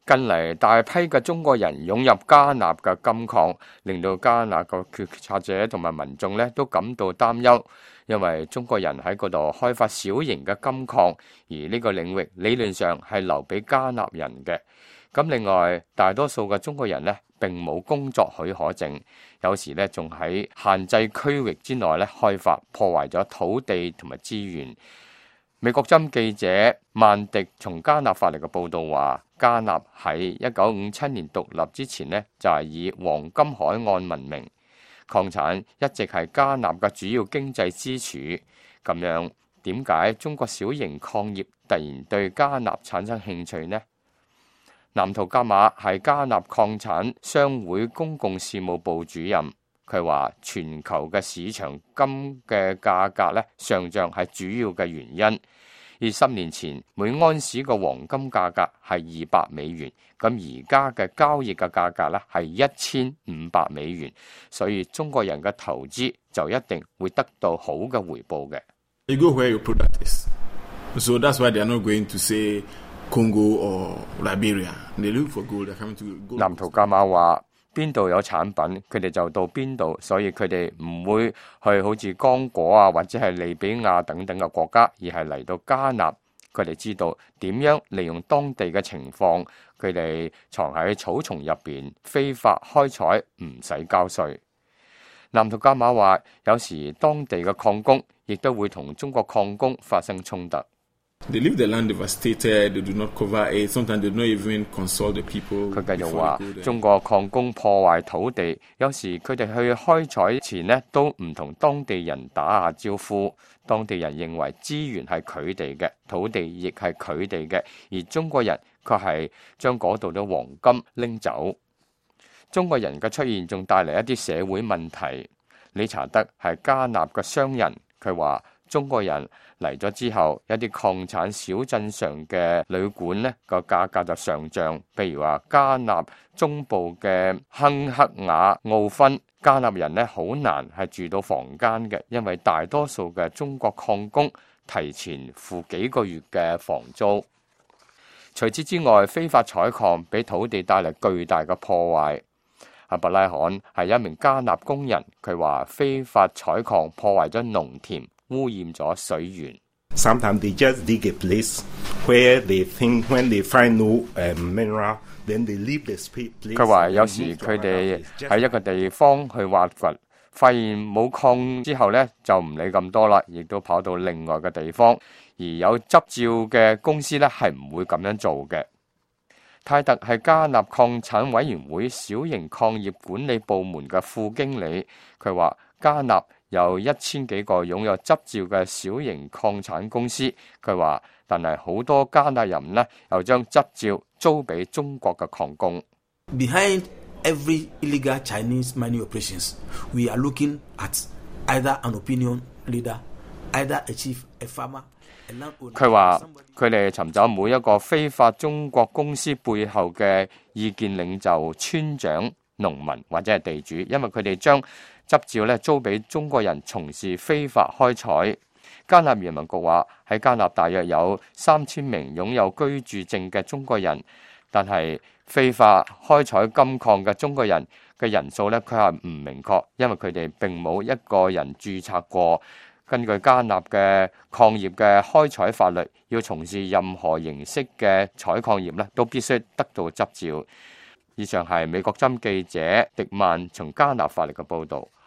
近嚟大批嘅中國人湧入加納嘅金礦，令到加納嘅決策者同埋民眾咧都感到擔憂，因為中國人喺嗰度開發小型嘅金礦，而呢個領域理論上係留俾加納人嘅。咁另外，大多數嘅中國人咧並冇工作許可證，有時咧仲喺限制區域之內咧開發，破壞咗土地同埋資源。美國針記者曼迪從加納發嚟嘅報道話，加納喺1957年獨立之前呢，就係以黃金海岸聞名，礦產一直係加納嘅主要經濟支柱。咁樣點解中國小型礦業突然對加納產生興趣呢？南圖格馬係加納礦產商會公共事務部主任，佢話全球嘅市場金嘅價格咧上漲係主要嘅原因。而10年前每安士嘅黃金價格係$200，咁而家嘅交易嘅價格咧係$1500，所以中國人嘅投資就一定會得到好嘅回報嘅。 You go where your product is, so that's why they are not going to say Congo or Liberia. They look for gold. They're coming to gold. 南圖加馬話邊度有產品，佢哋就到邊度，所以佢哋唔會去好似剛果啊或者係利比亞等等嘅國家，而係嚟到加納。佢哋知道點樣利用當地嘅情況，佢哋藏喺草叢入邊非法開採，唔使交稅。南圖加馬話，有時當地嘅礦工亦都會同中國礦工發生衝突。 They leave the land devastated. They do not cover it. Sometimes they do not even consult the people. 佢繼續話，中國礦工破壞土地，有時佢哋去開採前呢都唔同當地人打下招呼。當地人認為資源係佢哋嘅，土地亦係佢哋嘅，而中國人卻係將嗰度嘅黃金拎走。中國人嘅出現仲帶嚟一啲社會問題。理查德係加納嘅商人，佢話中國人嚟咗之後，一啲礦產小鎮上嘅旅館呢個價格就上漲。譬如話加納中部嘅亨克雅奧芬，加納人呢好難係住到房間嘅，因為大多數嘅中國礦工提前付幾個月嘅房租。除此之外，非法採礦俾土地帶嚟巨大嘅破壞。阿伯拉罕係一名加納工人，佢話非法採礦破壞咗農田，污染咗水源。 Sometimes they just dig a place where they think when they find no mineral, then they leave the place. 佢話有時佢哋喺一個地方去挖掘，發現冇礦之後呢，就唔理咁多啦，亦都跑到另外嘅地方。而有執照嘅公司呢，係唔會咁樣做嘅。泰特係加納礦產委員會小型礦業管理部門嘅副經理，佢話加納有1000幾個擁有執照嘅小型礦產公司。佢話，但係好多加納人呢，又將執照租俾中國嘅礦工。 Behind every illegal Chinese mining operations, we are looking at either an opinion leader, either a chief, a farmer. 佢話佢哋尋找每一個非法中國公司背後嘅意見領袖、村長、農民或者係地主，因為佢哋將執照咧租俾中國人從事非法開採。加納人民局話喺加納大約有3000名擁有居住證嘅中國人，但係非法開採金礦嘅中國人嘅人數咧，佢係唔明確，因為佢哋並冇一個人註冊過。根據加納嘅礦業嘅開採法律，要從事任何形式嘅採礦業咧，都必須得到執照。以上係美國針記者迪曼從加納發嚟嘅報導。